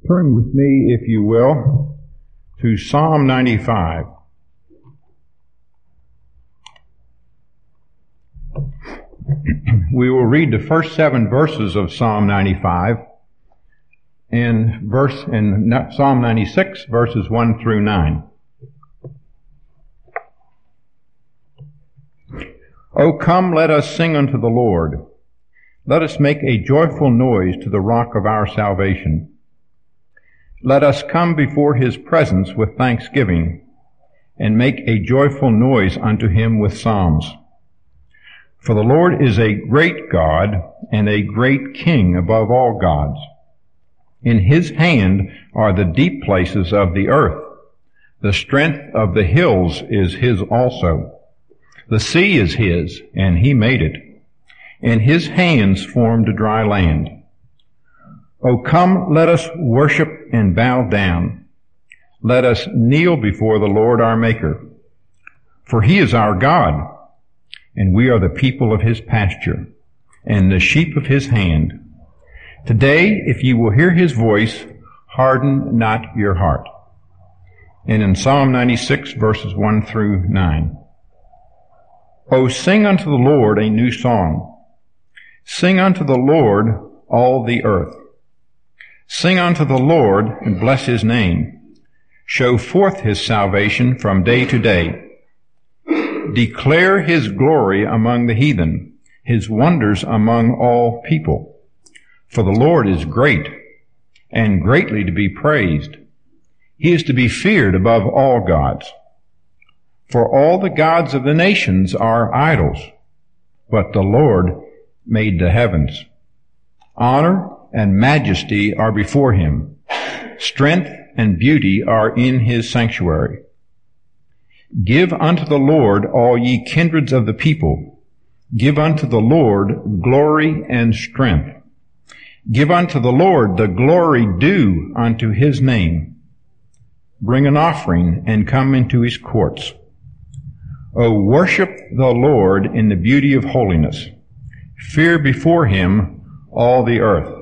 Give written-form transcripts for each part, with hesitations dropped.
Turn with me, if you will, to Psalm 95. We will read the first 7 verses of Psalm 95 and Psalm 96, verses 1 through 9. O come, let us sing unto the Lord. Let us make a joyful noise to the rock of our salvation. Let us come before his presence with thanksgiving, and make a joyful noise unto him with psalms. For the Lord is a great God, and a great King above all gods. In his hand are the deep places of the earth. The strength of the hills is his also. The sea is his, and he made it, and his hands formed a dry land. O come, let us worship and bow down. Let us kneel before the Lord our Maker. For he is our God, and we are the people of his pasture, and the sheep of his hand. Today, if you will hear his voice, harden not your heart. And in Psalm 96, verses 1 through 9. O sing unto the Lord a new song. Sing unto the Lord all the earth. Sing unto the Lord and bless his name. Show forth his salvation from day to day. Declare his glory among the heathen, his wonders among all people. For the Lord is great, and greatly to be praised. He is to be feared above all gods. For all the gods of the nations are idols, but the Lord made the heavens. Honor and majesty are before him. Strength and beauty are in his sanctuary. Give unto the Lord, all ye kindreds of the people. Give unto the Lord glory and strength. Give unto the Lord the glory due unto his name. Bring an offering and come into his courts. O worship the Lord in the beauty of holiness. Fear before him all the earth.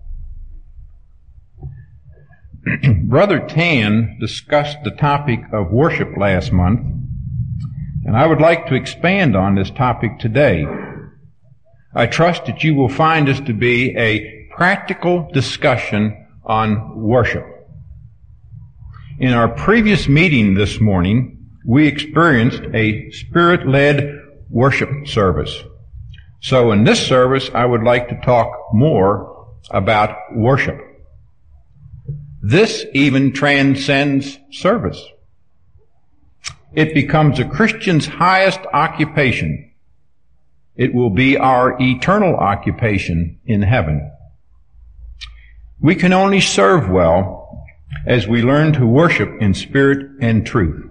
Brother Tan discussed the topic of worship last month, and I would like to expand on this topic today. I trust that you will find this to be a practical discussion on worship. In our previous meeting this morning, we experienced a Spirit-led worship service. So in this service, I would like to talk more about worship. This even transcends service. It becomes a Christian's highest occupation. It will be our eternal occupation in heaven. We can only serve well as we learn to worship in spirit and truth.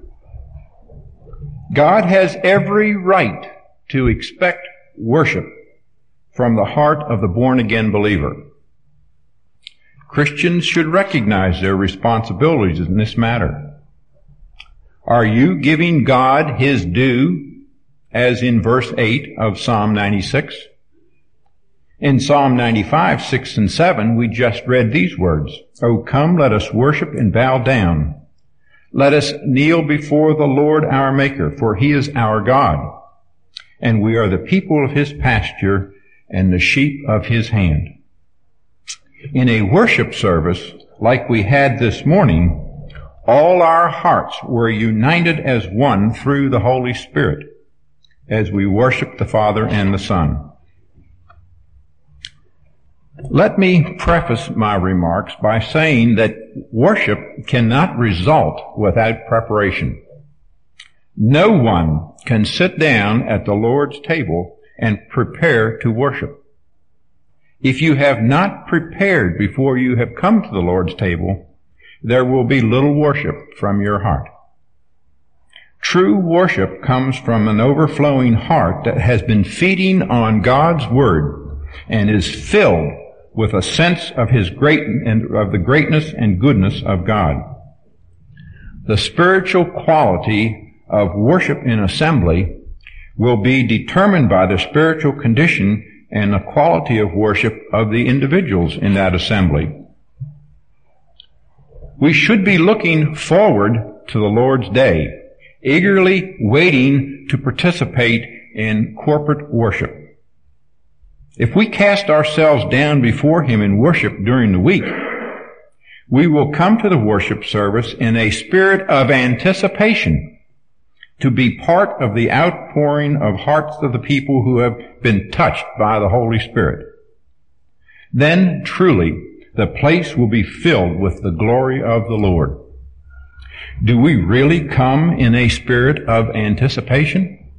God has every right to expect worship from the heart of the born-again believer. Christians should recognize their responsibilities in this matter. Are you giving God his due, as in verse 8 of Psalm 96? In Psalm 95, 6 and 7, we just read these words, O come, let us worship and bow down. Let us kneel before the Lord our Maker, for he is our God, and we are the people of his pasture and the sheep of his hand. In a worship service like we had this morning, all our hearts were united as one through the Holy Spirit as we worship the Father and the Son. Let me preface my remarks by saying that worship cannot result without preparation. No one can sit down at the Lord's table and prepare to worship. If you have not prepared before you have come to the Lord's table, there will be little worship from your heart. True worship comes from an overflowing heart that has been feeding on God's Word and is filled with a sense of his of the greatness and goodness of God. The spiritual quality of worship in assembly will be determined by the spiritual condition and the quality of worship of the individuals in that assembly. We should be looking forward to the Lord's day, eagerly waiting to participate in corporate worship. If we cast ourselves down before Him in worship during the week, we will come to the worship service in a spirit of anticipation to be part of the outpouring of hearts of the people who have been touched by the Holy Spirit. Then truly the place will be filled with the glory of the Lord. Do we really come in a spirit of anticipation?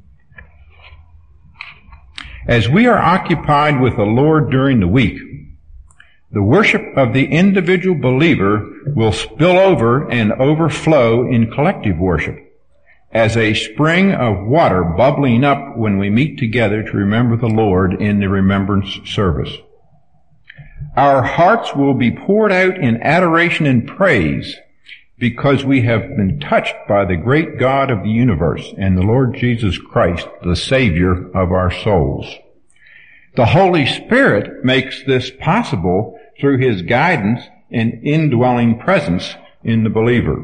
As we are occupied with the Lord during the week, the worship of the individual believer will spill over and overflow in collective worship, as a spring of water bubbling up when we meet together to remember the Lord in the remembrance service. Our hearts will be poured out in adoration and praise because we have been touched by the great God of the universe and the Lord Jesus Christ, the Savior of our souls. The Holy Spirit makes this possible through His guidance and indwelling presence in the believer.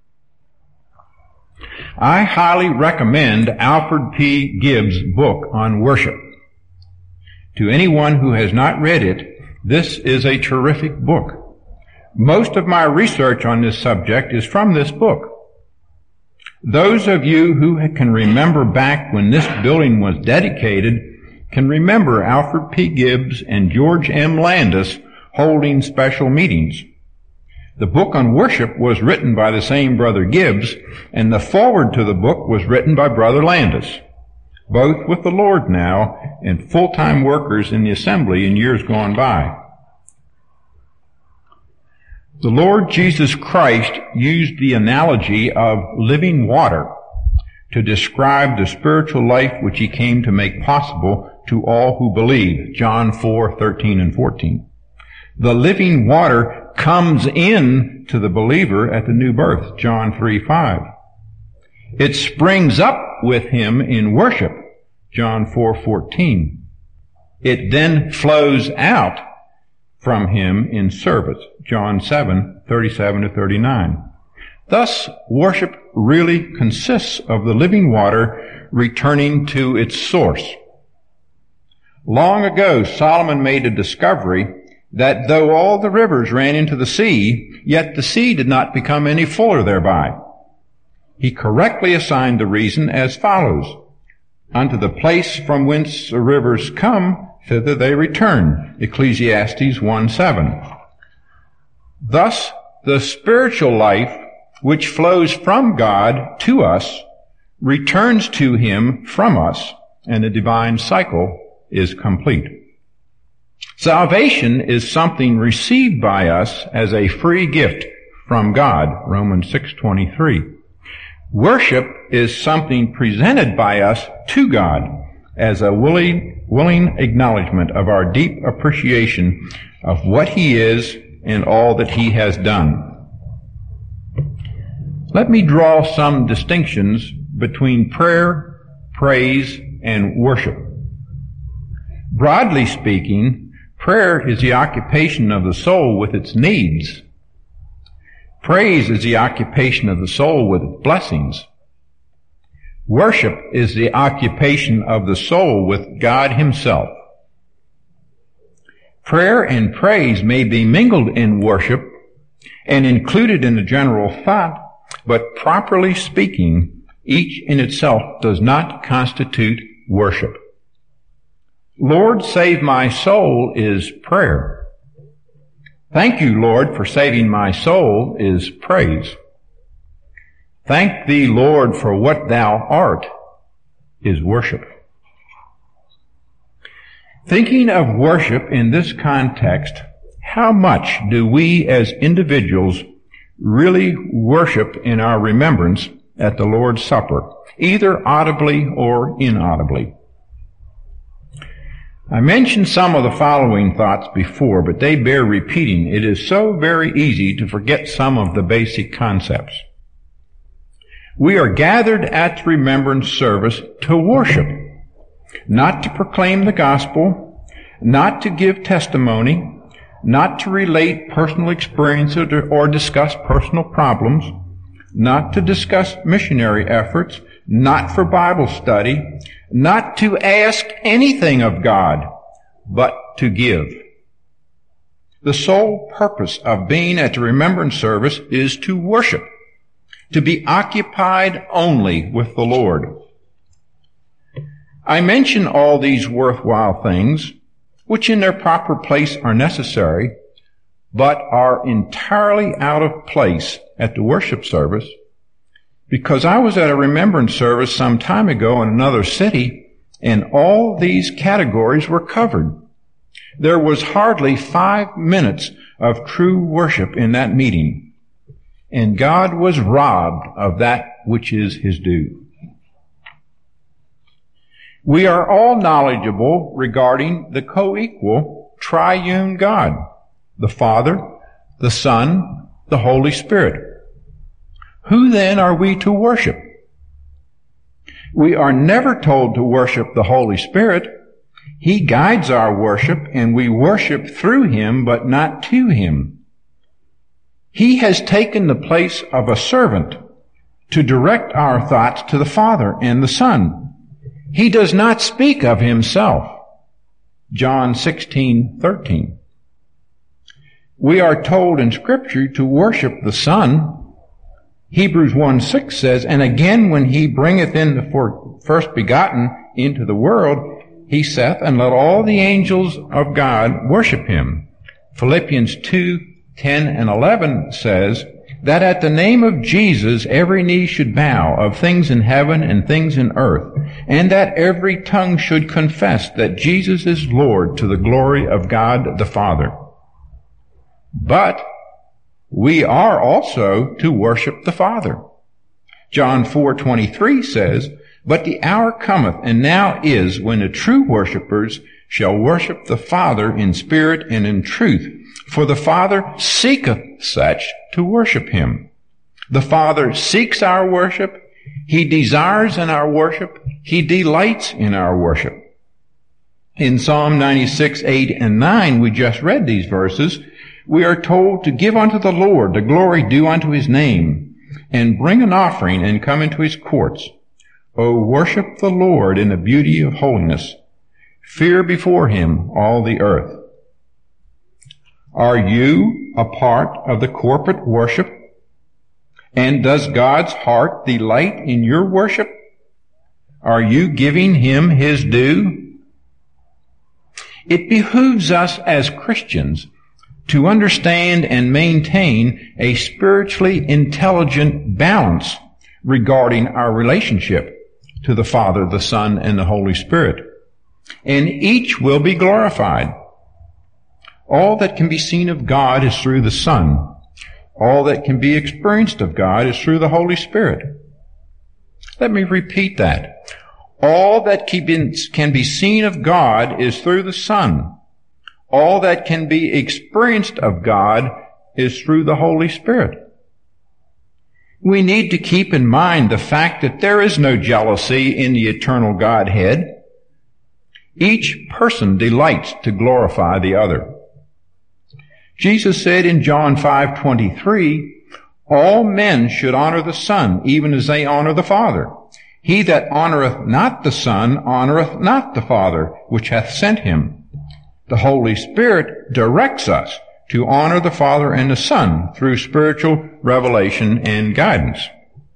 I highly recommend Alfred P. Gibbs' book on worship. To anyone who has not read it, this is a terrific book. Most of my research on this subject is from this book. Those of you who can remember back when this building was dedicated can remember Alfred P. Gibbs and George M. Landis holding special meetings. The book on worship was written by the same Brother Gibbs, and the foreword to the book was written by Brother Landis, both with the Lord now and full-time workers in the assembly in years gone by. The Lord Jesus Christ used the analogy of living water to describe the spiritual life which He came to make possible to all who believe, John 4:13 and 14. The living water comes in to the believer at the new birth, John 3:5. It springs up with Him in worship, John 4:14. It then flows out from Him in service, John 7:37 to 39. Thus, worship really consists of the living water returning to its source. Long ago, Solomon made a discovery that though all the rivers ran into the sea, yet the sea did not become any fuller thereby. He correctly assigned the reason as follows: unto the place from whence the rivers come, thither they return, Ecclesiastes 1:7. Thus, the spiritual life which flows from God to us returns to Him from us, and the divine cycle is complete. Salvation is something received by us as a free gift from God, Romans 6:23. Worship is something presented by us to God as a willing acknowledgement of our deep appreciation of what He is and all that He has done. Let me draw some distinctions between prayer, praise, and worship. Broadly speaking, prayer is the occupation of the soul with its needs. Praise is the occupation of the soul with its blessings. Worship is the occupation of the soul with God Himself. Prayer and praise may be mingled in worship and included in the general thought, but properly speaking, each in itself does not constitute worship. Lord, save my soul is prayer. Thank you, Lord, for saving my soul is praise. Thank thee, Lord, for what thou art is worship. Thinking of worship in this context, how much do we as individuals really worship in our remembrance at the Lord's Supper, either audibly or inaudibly? I mentioned some of the following thoughts before, but they bear repeating. It is so very easy to forget some of the basic concepts. We are gathered at the remembrance service to worship, not to proclaim the gospel, not to give testimony, not to relate personal experiences or discuss personal problems, not to discuss missionary efforts, not for Bible study, not to ask anything of God, but to give. The sole purpose of being at the remembrance service is to worship, to be occupied only with the Lord. I mention all these worthwhile things, which in their proper place are necessary, but are entirely out of place at the worship service, because I was at a remembrance service some time ago in another city, and all these categories were covered. There was hardly 5 minutes of true worship in that meeting, and God was robbed of that which is his due. We are all knowledgeable regarding the co-equal triune God, the Father, the Son, the Holy Spirit. Who then are we to worship? We are never told to worship the Holy Spirit. He guides our worship, and we worship through him, but not to him. He has taken the place of a servant to direct our thoughts to the Father and the Son. He does not speak of himself. John 16:13. We are told in Scripture to worship the Son. Hebrews 1:6 says, and again when he bringeth in the first begotten into the world, he saith, and let all the angels of God worship him. Philippians 2:10 and 11 says, that at the name of Jesus every knee should bow, of things in heaven and things in earth, and that every tongue should confess that Jesus is Lord, to the glory of God the Father. But we are also to worship the Father. John 4:23 says, but the hour cometh, and now is, when the true worshippers shall worship the Father in spirit and in truth. For the Father seeketh such to worship him. The Father seeks our worship. He desires in our worship. He delights in our worship. In Psalm 96:8 and 9, we just read these verses. We are told to give unto the Lord the glory due unto his name, and bring an offering and come into his courts. O worship the Lord in the beauty of holiness. Fear before him all the earth. Are you a part of the corporate worship? And does God's heart delight in your worship? Are you giving him his due? It behooves us as Christians to understand and maintain a spiritually intelligent balance regarding our relationship to the Father, the Son, and the Holy Spirit. And each will be glorified. All that can be seen of God is through the Son. All that can be experienced of God is through the Holy Spirit. Let me repeat that. All that can be seen of God is through the Son. All that can be experienced of God is through the Holy Spirit. We need to keep in mind the fact that there is no jealousy in the eternal Godhead. Each person delights to glorify the other. Jesus said in John 5:23, all men should honor the Son, even as they honor the Father. He that honoreth not the Son honoreth not the Father, which hath sent him. The Holy Spirit directs us to honor the Father and the Son through spiritual revelation and guidance.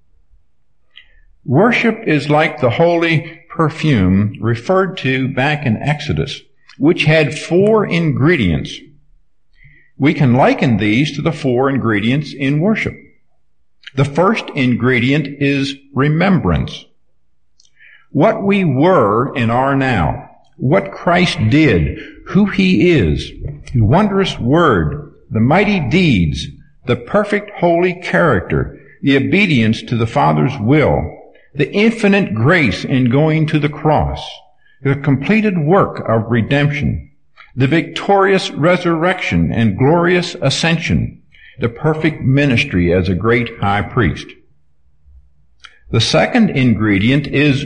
Worship is like the holy perfume referred to back in Exodus, which had 4 ingredients. We can liken these to the 4 ingredients in worship. The first ingredient is remembrance. What we were and are now, what Christ did, who he is, the wondrous word, the mighty deeds, the perfect holy character, the obedience to the Father's will, the infinite grace in going to the cross, the completed work of redemption, the victorious resurrection and glorious ascension, the perfect ministry as a great high priest. The second ingredient is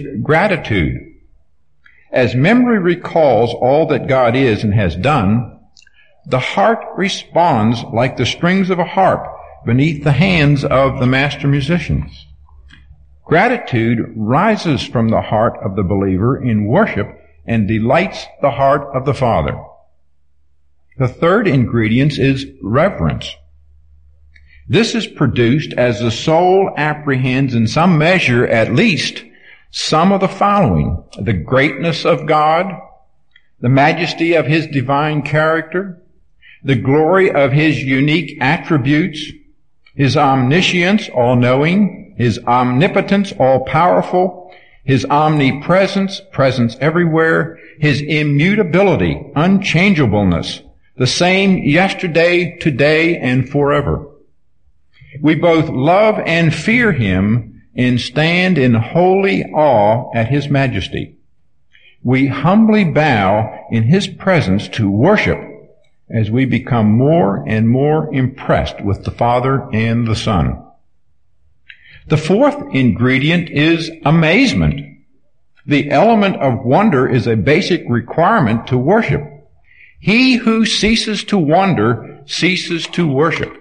gratitude. As memory recalls all that God is and has done, the heart responds like the strings of a harp beneath the hands of the master musicians. Gratitude rises from the heart of the believer in worship and delights the heart of the Father. The third ingredient is reverence. This is produced as the soul apprehends in some measure at least some of the following: the greatness of God, the majesty of His divine character, the glory of His unique attributes, His omniscience, all-knowing, His omnipotence, all-powerful, His omnipresence, presence everywhere, His immutability, unchangeableness, the same yesterday, today, and forever. We both love and fear Him and stand in holy awe at His majesty. We humbly bow in His presence to worship as we become more and more impressed with the Father and the Son. The fourth ingredient is amazement. The element of wonder is a basic requirement to worship. He who ceases to wonder ceases to worship.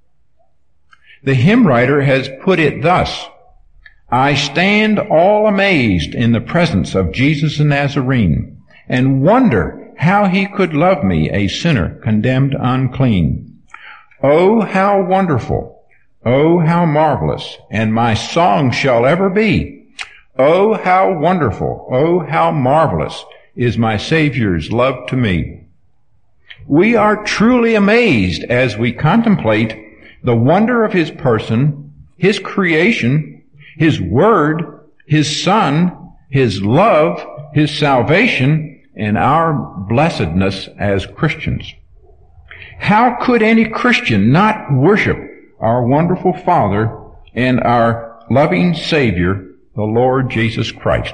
The hymn writer has put it thus: I stand all amazed in the presence of Jesus the Nazarene, and wonder how He could love me, a sinner condemned unclean. Oh, how wonderful! Oh, how marvelous! And my song shall ever be. Oh, how wonderful! Oh, how marvelous is my Savior's love to me. We are truly amazed as we contemplate the wonder of His person, His creation, His Word, His Son, His love, His salvation, and our blessedness as Christians. How could any Christian not worship our wonderful Father and our loving Savior, the Lord Jesus Christ?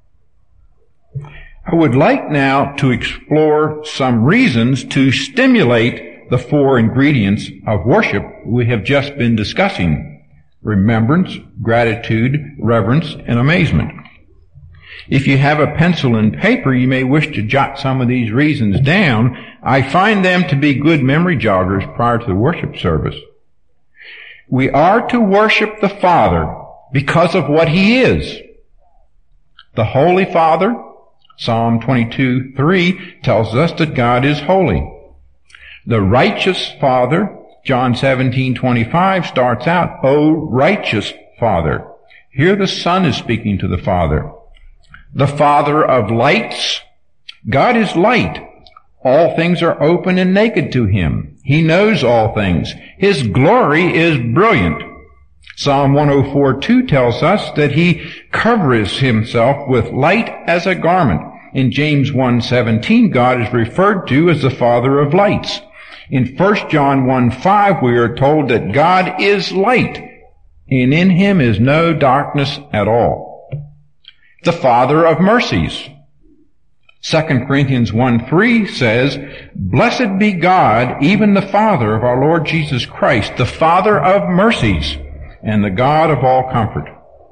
I would like now to explore some reasons to stimulate the four ingredients of worship we have just been discussing: remembrance, gratitude, reverence, and amazement. If you have a pencil and paper, you may wish to jot some of these reasons down. I find them to be good memory joggers prior to the worship service. We are to worship the Father because of what He is. The Holy Father, Psalm 22:3 tells us that God is holy. The righteous Father, John 17:25 starts out, O righteous Father. Here the Son is speaking to the Father. The Father of lights. God is light. All things are open and naked to Him. He knows all things. His glory is brilliant. Psalm 104:2 tells us that He covers Himself with light as a garment. In James 1:17, God is referred to as the Father of lights. In 1 John 1:5, we are told that God is light, and in Him is no darkness at all. The Father of mercies. 2 Corinthians 1:3 says, Blessed be God, even the Father of our Lord Jesus Christ, the Father of mercies, and the God of all comfort.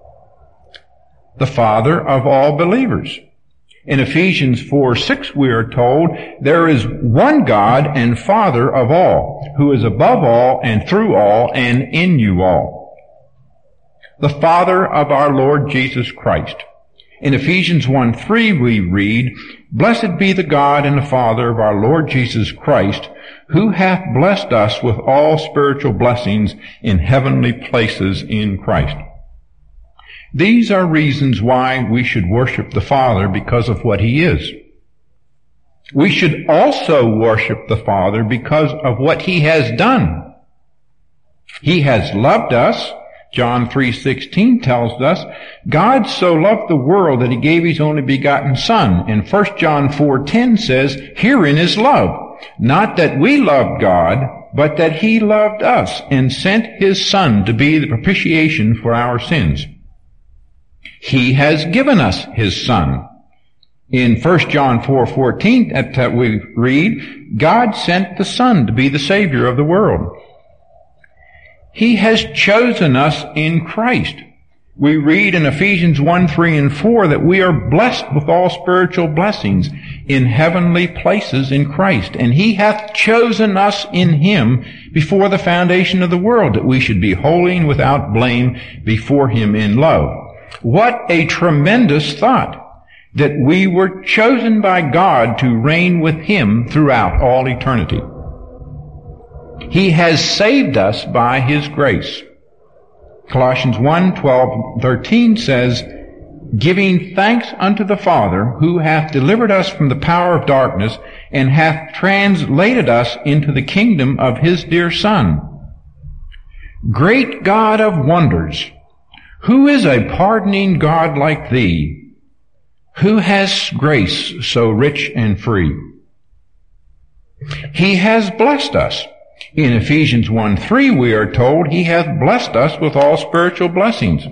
The Father of all believers. In Ephesians 4:6 we are told, there is one God and Father of all, who is above all and through all and in you all. The Father of our Lord Jesus Christ. In Ephesians 1:3 we read, Blessed be the God and the Father of our Lord Jesus Christ, who hath blessed us with all spiritual blessings in heavenly places in Christ. These are reasons why we should worship the Father, because of what He is. We should also worship the Father because of what He has done. He has loved us. John 3:16 tells us, God so loved the world that He gave His only begotten Son. And 1 John 4:10 says, Herein is love, not that we loved God, but that He loved us and sent His Son to be the propitiation for our sins. He has given us His Son. In 1 John 4:14 that we read, God sent the Son to be the Savior of the world. He has chosen us in Christ. We read in Ephesians 1, 3, and 4 that we are blessed with all spiritual blessings in heavenly places in Christ. And He hath chosen us in Him before the foundation of the world, that we should be holy and without blame before Him in love. What a tremendous thought, that we were chosen by God to reign with Him throughout all eternity. He has saved us by His grace. Colossians 1, 12, 13 says, giving thanks unto the Father, who hath delivered us from the power of darkness, and hath translated us into the kingdom of His dear Son. Great God of wonders, who is a pardoning God like Thee? Who has grace so rich and free? He has blessed us. In Ephesians 1:3 we are told He hath blessed us with all spiritual blessings.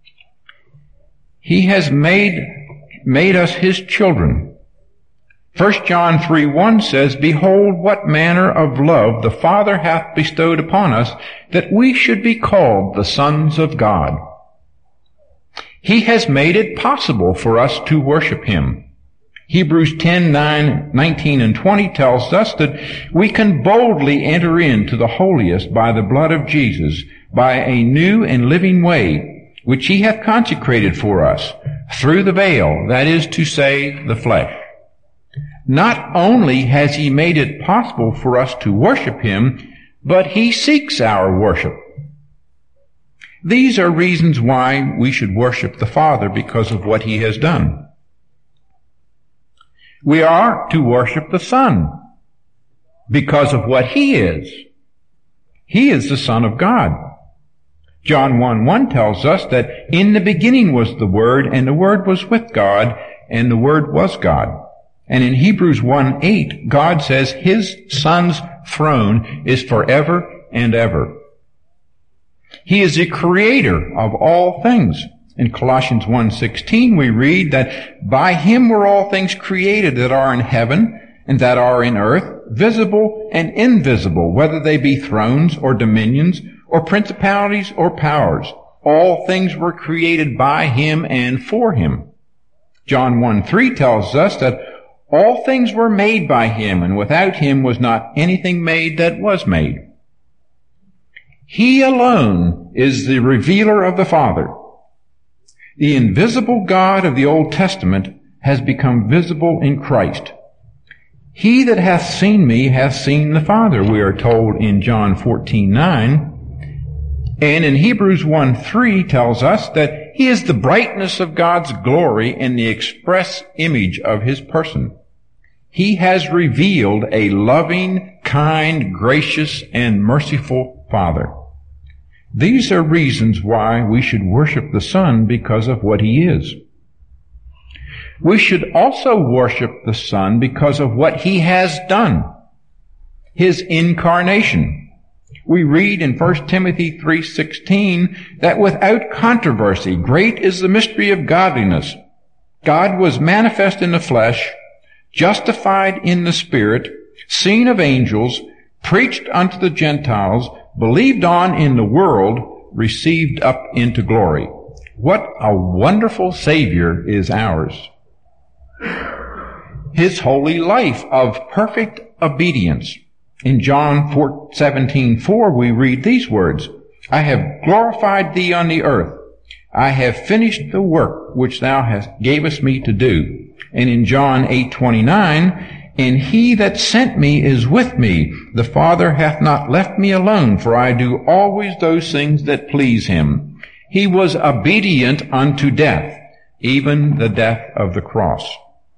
He has made us His children. 1 John 3:1 says, behold, what manner of love the Father hath bestowed upon us, that we should be called the sons of God. He has made it possible for us to worship Him. Hebrews 10, 9, 19, and 20 tells us that we can boldly enter into the holiest by the blood of Jesus, by a new and living way, which He hath consecrated for us, through the veil, that is to say, the flesh. Not only has He made it possible for us to worship Him, but He seeks our worship. These are reasons why we should worship the Father, because of what He has done. We are to worship the Son because of what He is. He is the Son of God. John 1:1 tells us that in the beginning was the Word, and the Word was with God, and the Word was God. And in Hebrews 1:8, God says His Son's throne is forever and ever. He is the creator of all things. In Colossians 1:16 we read that by Him were all things created that are in heaven and that are in earth, visible and invisible, whether they be thrones or dominions or principalities or powers. All things were created by Him and for Him. John 1:3 tells us that all things were made by Him, and without Him was not anything made that was made. He alone is the revealer of the Father. The invisible God of the Old Testament has become visible in Christ. He that hath seen me hath seen the Father, we are told in John 14:9. And in Hebrews 1:3 tells us that He is the brightness of God's glory and the express image of His person. He has revealed a loving, kind, gracious, and merciful Father. These are reasons why we should worship the Son, because of what He is. We should also worship the Son because of what He has done. His incarnation. We read in 1 Timothy 3:16 that without controversy, great is the mystery of godliness. God was manifest in the flesh, justified in the Spirit, seen of angels, preached unto the Gentiles, believed on in the world, received up into glory. What a wonderful Savior is ours. His holy life of perfect obedience. In John 17:4 we read these words, I have glorified Thee on the earth. I have finished the work which Thou gavest me to do. And in John 8:29, and He that sent me is with me. The Father hath not left me alone, for I do always those things that please Him. He was obedient unto death, even the death of the cross.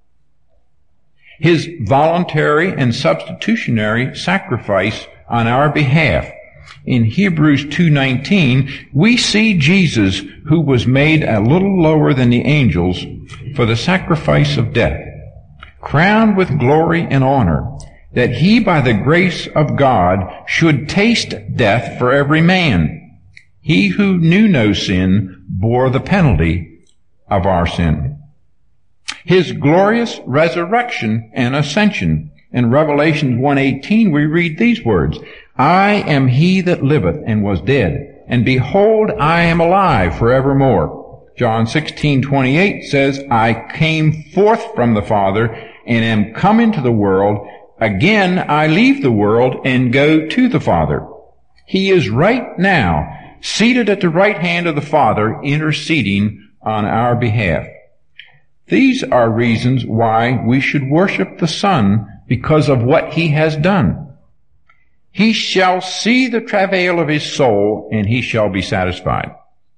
His voluntary and substitutionary sacrifice on our behalf. In Hebrews 2:19, we see Jesus, who was made a little lower than the angels for the sacrifice of death, crowned with glory and honor, that He by the grace of God should taste death for every man. He who knew no sin bore the penalty of our sin. His glorious resurrection and ascension. In Revelation 1:18 we read these words, I am He that liveth and was dead, and behold, I am alive forevermore. John 16:28 says, I came forth from the Father and am come into the world. Again, I leave the world and go to the Father. He is right now seated at the right hand of the Father, interceding on our behalf. These are reasons why we should worship the Son, because of what he has done. He shall see the travail of his soul, and he shall be satisfied.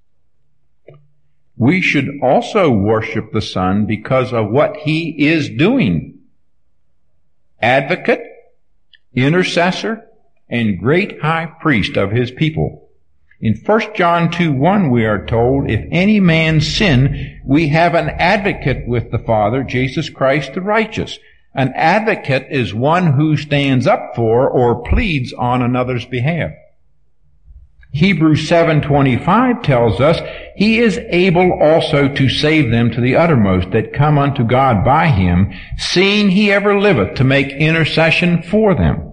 We should also worship the Son because of what he is doing. Advocate, intercessor, and great high priest of his people. In 1 John 2:1 we are told, if any man sin, we have an advocate with the Father, Jesus Christ the righteous. An advocate is one who stands up for or pleads on another's behalf. Hebrews 7:25 tells us, he is able also to save them to the uttermost that come unto God by him, seeing he ever liveth to make intercession for them.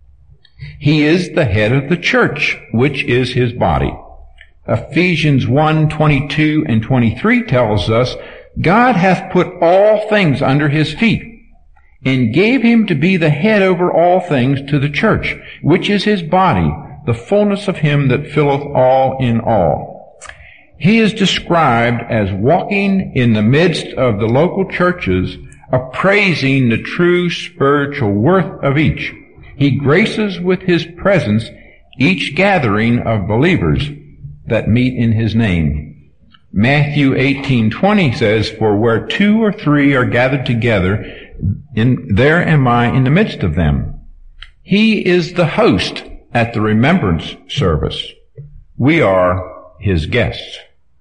He is the head of the church, which is his body. Ephesians 1:22 and 23 tells us, God hath put all things under his feet, and gave him to be the head over all things to the church, which is his body, the fullness of him that filleth all in all. He is described as walking in the midst of the local churches, appraising the true spiritual worth of each. He graces with his presence each gathering of believers that meet in his name. Matthew 18:20 says, for where 2 or 3 are gathered together, there am I in the midst of them. He is the host at the remembrance service. We are his guests.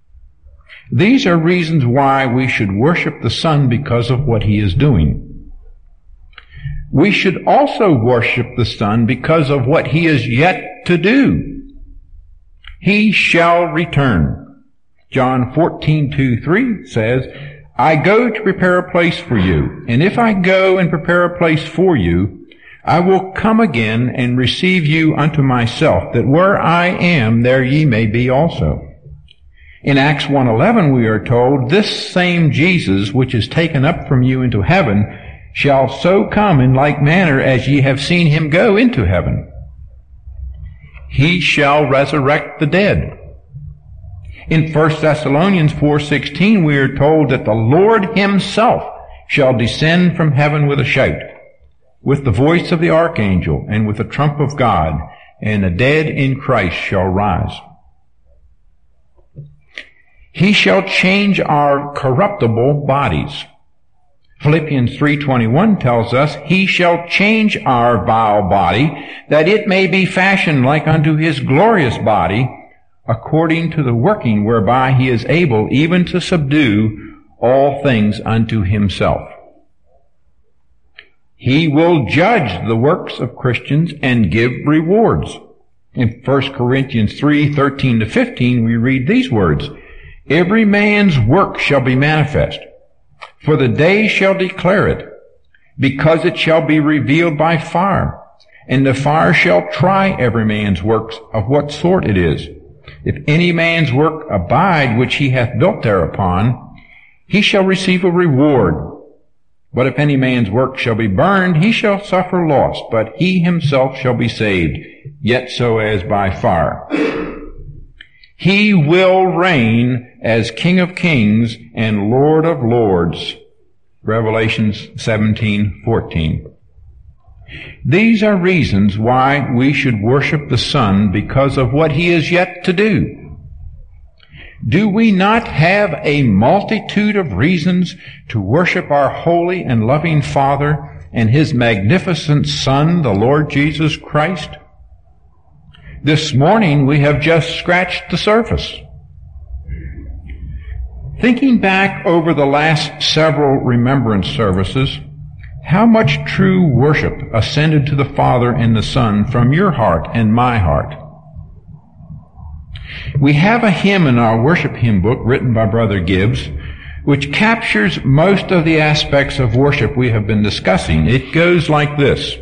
These are reasons why we should worship the Son, because of what he is doing. We should also worship the Son because of what he is yet to do. He shall return. John 14:2-3 says, I go to prepare a place for you, and if I go and prepare a place for you, I will come again and receive you unto myself, that where I am, there ye may be also. In Acts 1:11 we are told, this same Jesus, which is taken up from you into heaven, shall so come in like manner as ye have seen him go into heaven. He shall resurrect the dead. In 1 Thessalonians 4:16 we are told that the Lord himself shall descend from heaven with a shout, with the voice of the archangel, and with the trump of God, and the dead in Christ shall rise. He shall change our corruptible bodies. Philippians 3:21 tells us, he shall change our vile body, that it may be fashioned like unto his glorious body, according to the working whereby he is able even to subdue all things unto himself. He will judge the works of Christians and give rewards. In 1 Corinthians 3:13-15 we read these words, every man's work shall be manifest, for the day shall declare it, because it shall be revealed by fire, and the fire shall try every man's works of what sort it is. If any man's work abide which he hath built thereupon, he shall receive a reward. But if any man's work shall be burned, he shall suffer loss, but he himself shall be saved, yet so as by fire. He will reign as King of kings and Lord of lords. Revelations 17:14. These are reasons why we should worship the Son, because of what he is yet to do. Do we not have a multitude of reasons to worship our holy and loving Father and his magnificent Son, the Lord Jesus Christ? This morning we have just scratched the surface. Thinking back over the last several remembrance services, how much true worship ascended to the Father and the Son from your heart and my heart? We have a hymn in our worship hymn book written by Brother Gibbs, which captures most of the aspects of worship we have been discussing. It goes like this.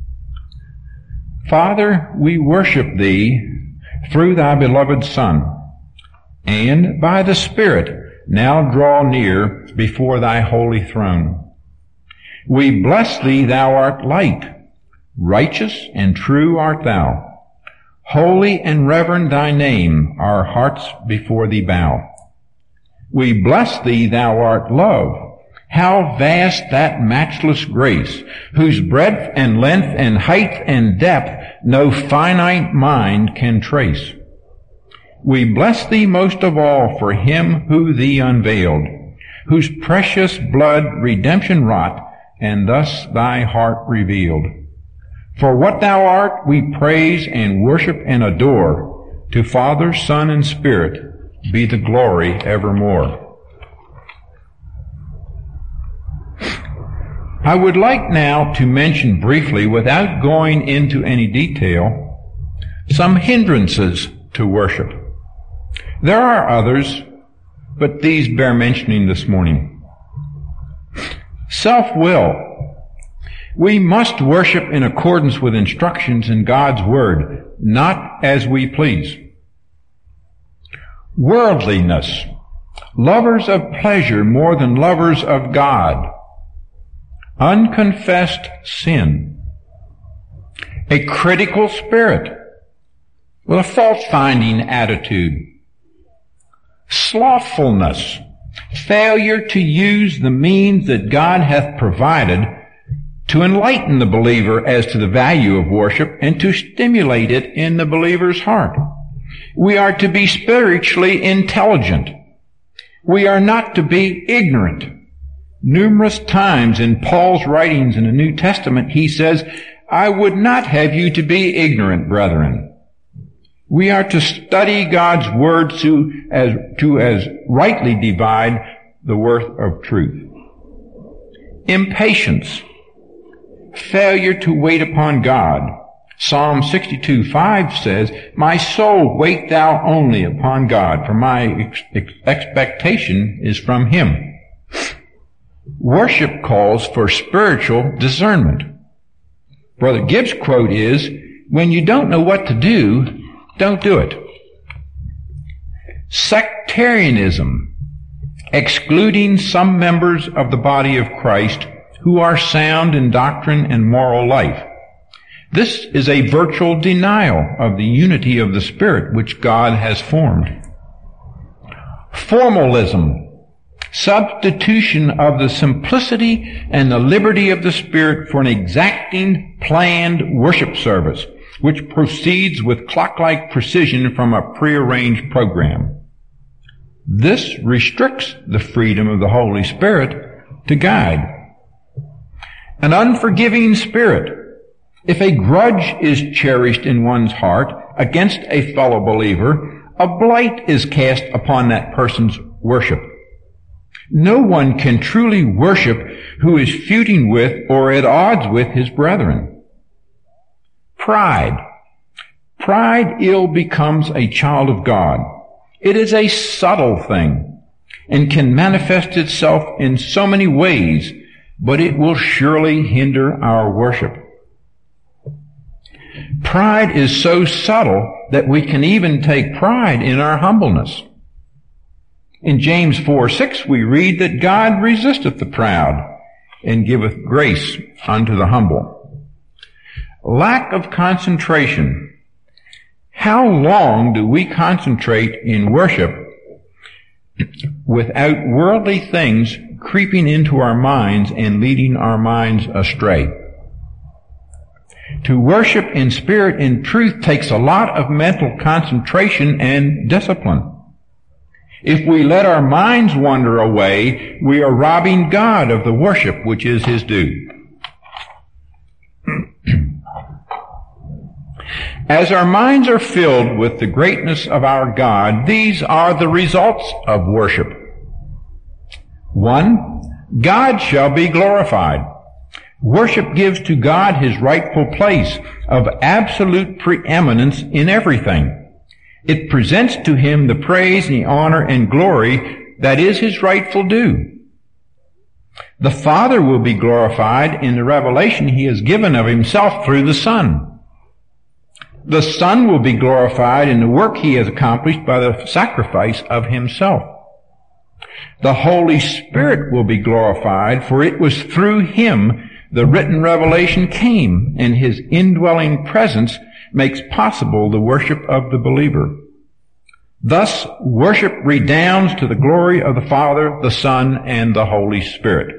Father, we worship thee through thy beloved Son, and by the Spirit now draw near before thy holy throne. We bless thee, thou art light. Righteous and true art thou. Holy and reverend thy name, our hearts before thee bow. We bless thee, thou art love. How vast that matchless grace, whose breadth and length and height and depth no finite mind can trace. We bless thee most of all for him who thee unveiled, whose precious blood redemption wrought, and thus thy heart revealed. For what thou art we praise and worship and adore. To Father, Son, and Spirit be the glory evermore. I would like now to mention briefly, without going into any detail, some hindrances to worship. There are others, but these bear mentioning this morning. Self-will. We must worship in accordance with instructions in God's Word, not as we please. Worldliness. Lovers of pleasure more than lovers of God. Unconfessed sin. A critical spirit with a fault-finding attitude. Slothfulness. Failure to use the means that God hath provided to enlighten the believer as to the value of worship and to stimulate it in the believer's heart. We are to be spiritually intelligent. We are not to be ignorant. Numerous times in Paul's writings in the New Testament, he says, I would not have you to be ignorant, brethren. We are to study God's Word to as rightly divide the worth of truth. Impatience. Failure to wait upon God. Psalm 62:5 says, My soul, wait thou only upon God, for my expectation is from Him. Worship calls for spiritual discernment. Brother Gibbs' quote is, when you don't know what to do, don't do it. Sectarianism, excluding some members of the body of Christ who are sound in doctrine and moral life. This is a virtual denial of the unity of the Spirit which God has formed. Formalism, substitution of the simplicity and the liberty of the Spirit for an exacting, planned worship service, which proceeds with clock-like precision from a prearranged program. This restricts the freedom of the Holy Spirit to guide. An unforgiving spirit. If a grudge is cherished in one's heart against a fellow believer, a blight is cast upon that person's worship. No one can truly worship who is feuding with or at odds with his brethren. Pride. Pride ill becomes a child of God. It is a subtle thing and can manifest itself in so many ways, but it will surely hinder our worship. Pride is so subtle that we can even take pride in our humbleness. In James 4:6 we read that God resisteth the proud and giveth grace unto the humble. Lack of concentration. How long do we concentrate in worship without worldly things creeping into our minds and leading our minds astray? To worship in spirit and truth takes a lot of mental concentration and discipline. If we let our minds wander away, we are robbing God of the worship which is His due. As our minds are filled with the greatness of our God, these are the results of worship. 1, God shall be glorified. Worship gives to God His rightful place of absolute preeminence in everything. It presents to Him the praise and the honor and glory that is His rightful due. The Father will be glorified in the revelation He has given of Himself through the Son. The Son will be glorified in the work He has accomplished by the sacrifice of Himself. The Holy Spirit will be glorified, for it was through him the written revelation came, and his indwelling presence makes possible the worship of the believer. Thus, worship redounds to the glory of the Father, the Son, and the Holy Spirit.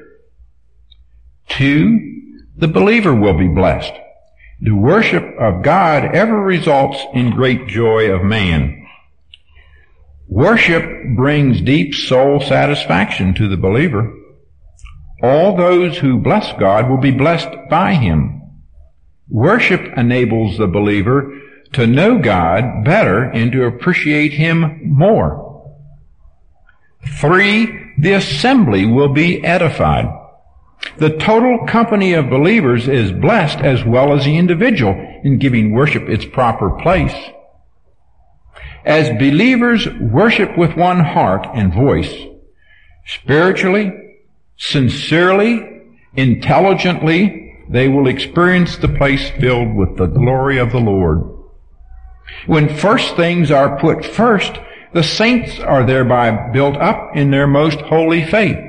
2, the believer will be blessed. The worship of God ever results in great joy of man. Worship brings deep soul satisfaction to the believer. All those who bless God will be blessed by him. Worship enables the believer to know God better and to appreciate him more. 3, the assembly will be edified. The total company of believers is blessed as well as the individual in giving worship its proper place. As believers worship with one heart and voice, spiritually, sincerely, intelligently, they will experience the place filled with the glory of the Lord. When first things are put first, the saints are thereby built up in their most holy faith.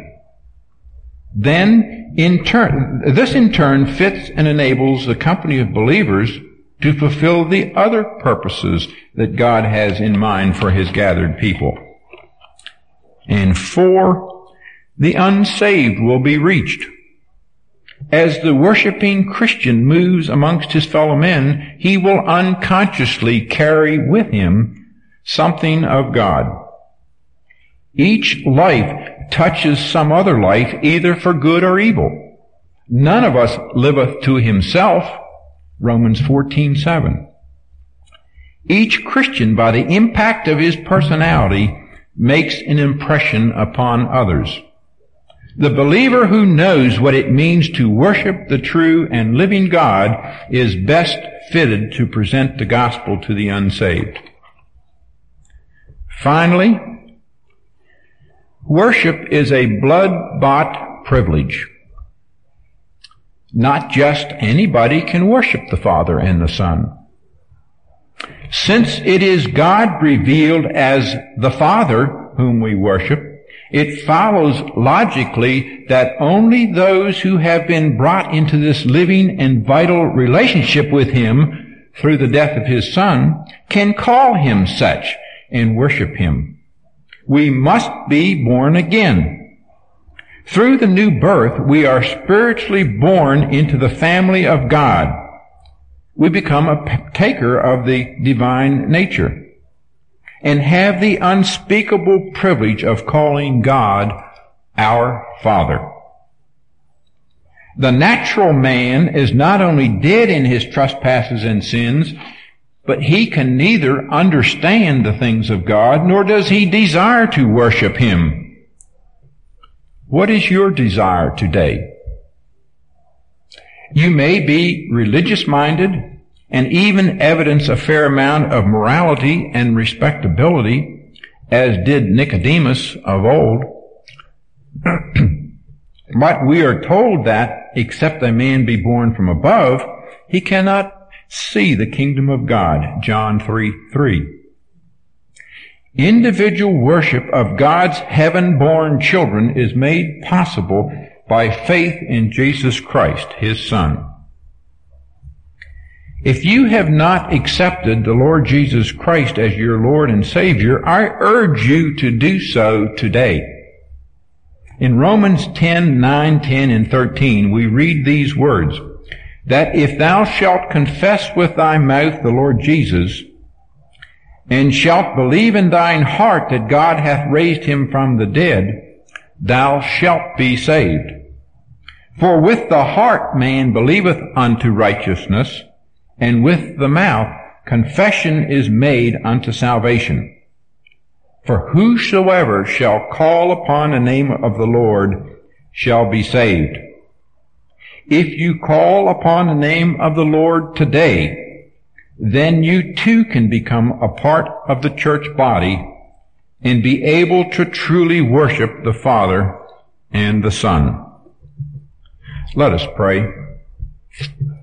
Then, this in turn fits and enables the company of believers to fulfill the other purposes that God has in mind for his gathered people. And 4, the unsaved will be reached. As the worshiping Christian moves amongst his fellow men, he will unconsciously carry with him something of God. Each life touches some other life, either for good or evil. None of us liveth to himself, Romans 14:7. Each Christian, by the impact of his personality, makes an impression upon others. The believer who knows what it means to worship the true and living God is best fitted to present the gospel to the unsaved. Finally, worship is a blood-bought privilege. Not just anybody can worship the Father and the Son. Since it is God revealed as the Father whom we worship, it follows logically that only those who have been brought into this living and vital relationship with him through the death of his Son can call him such and worship him. We must be born again. Through the new birth, we are spiritually born into the family of God. We become a partaker of the divine nature and have the unspeakable privilege of calling God our Father. The natural man is not only dead in his trespasses and sins, but he can neither understand the things of God, nor does he desire to worship him. What is your desire today? You may be religious-minded and even evidence a fair amount of morality and respectability, as did Nicodemus of old. But we are told that, except a man be born from above, he cannot see the kingdom of God, John 3:3. Individual worship of God's heaven-born children is made possible by faith in Jesus Christ, his Son. If you have not accepted the Lord Jesus Christ as your Lord and Savior, I urge you to do so today. In Romans 10:9, 10, and 13, we read these words, that if thou shalt confess with thy mouth the Lord Jesus, and shalt believe in thine heart that God hath raised him from the dead, thou shalt be saved. For with the heart man believeth unto righteousness, and with the mouth confession is made unto salvation. For whosoever shall call upon the name of the Lord shall be saved. If you call upon the name of the Lord today, then you too can become a part of the church body and be able to truly worship the Father and the Son. Let us pray.